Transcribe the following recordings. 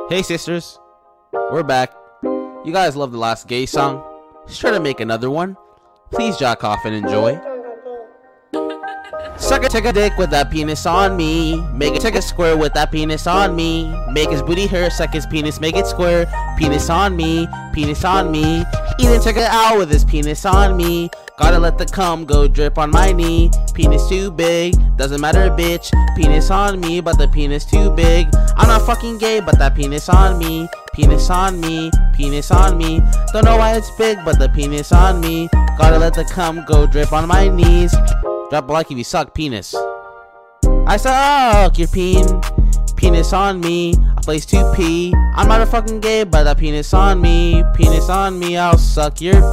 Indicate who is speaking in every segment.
Speaker 1: Hey sisters, we're back. You guys love the last gay song? Let's try to make another one. Please jack off and enjoy. Sucker take a dick with that penis on me. Make it take a square with that penis on me. Make his booty hurt, suck his penis, make it square. Penis on me, penis on me. Even take it out with his penis on me. Gotta let the cum go drip on my knee. Penis too big, doesn't matter bitch. Penis on me, but the penis too big. I'm not fucking gay, but that penis on me. Penis on me, penis on me. Don't know why it's big, but the penis on me. Gotta let the cum go drip on my knees. Drop a like if you suck penis. I suck your penis on me. A place to pee. I'm not a fucking gay, but that penis on me. Penis on me, I'll suck your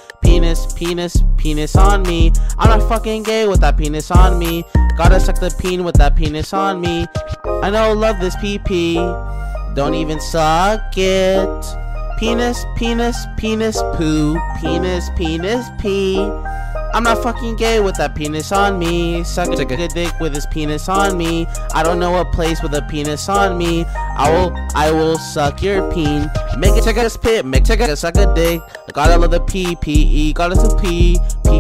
Speaker 1: penis on me. I'm not fucking gay with that penis on me. Gotta suck the peen with that penis on me. I know, love this pee. Don't even suck it. Penis, poo. Penis, pee. I'm not fucking gay with that penis on me. Suck a good dick with his penis on me. I don't know a place with a penis on me. I will suck your peen. Make it take a spit, make take a suck a dick. Gotta love the pee, gotta some pee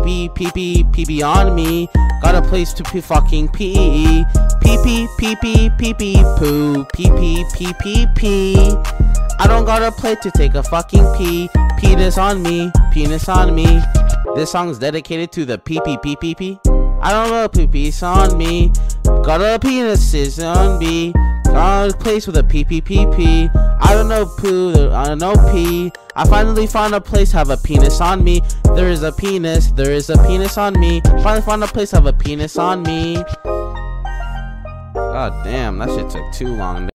Speaker 1: on me. Got a place to pee fucking pee. Pee poo. Pee. I don't got a plate to take a fucking pee. Penis on me. This song's dedicated to the pee. I don't know pee-pee's on me. Got a penis on me. Got a place with a pee. I don't know poo, I don't know pee. I finally found a place have a penis on me. There is a penis on me. Finally found a place have a penis on me. God damn, that shit took too long.